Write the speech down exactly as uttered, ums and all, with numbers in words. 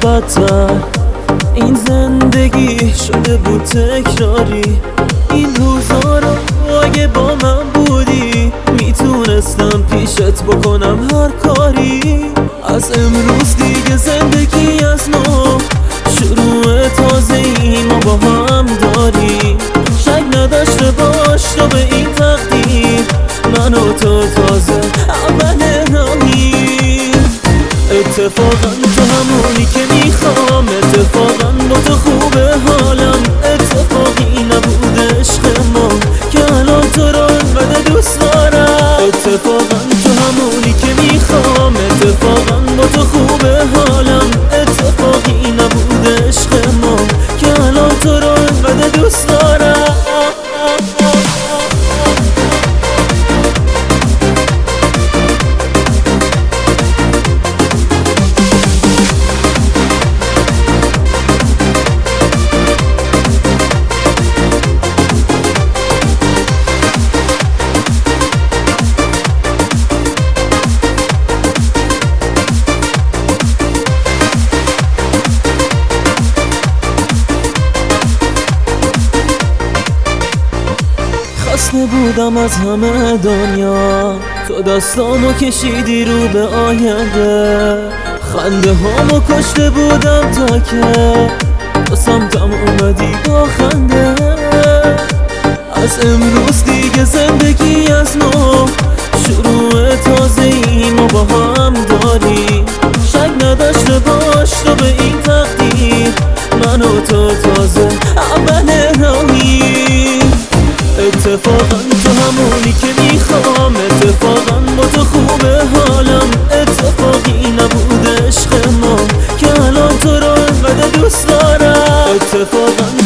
بدتر. این زندگی شده بود تکراری. این روزا رو اگه با من بودی میتونستم پیشت بکنم هر کاری. از امروز دیگه زندگی از نو، شروع تازه ای ما با هم داری. شک نداشته باش تو به این تقدیر، من و تو تازه اول راهی. اتفاقا تو همونی که میخوام، اتفاقا با تو خوبه حالم. اتفاقی نبود عشق ما که الان تو رو انقدر دوست دارم. اتفاقا تو همونی که میخوام، اتفاقا با تو خوبه حالم. اتفاقی نبود عشق ما که الان تو رو انقدر دوست دارم. خسته بودم از همه دنیا، تو دستامو کشیدی رو به آینده. خنده هامو کشته بودم تا که تو سمتم اومدی با خنده. از امروز دیگه زندگی از نو، شروع تازه ای ما با هم داری. شک نداشته باش تو به این تقدیر، من و تو تازه اول راهی. اتفاقا تو همونی که میخوام، اتفاقا با تو خوبه حالم. اتفاقی نبود عشق ما که الان تو رو انقدر دوست دارم. اتفاقا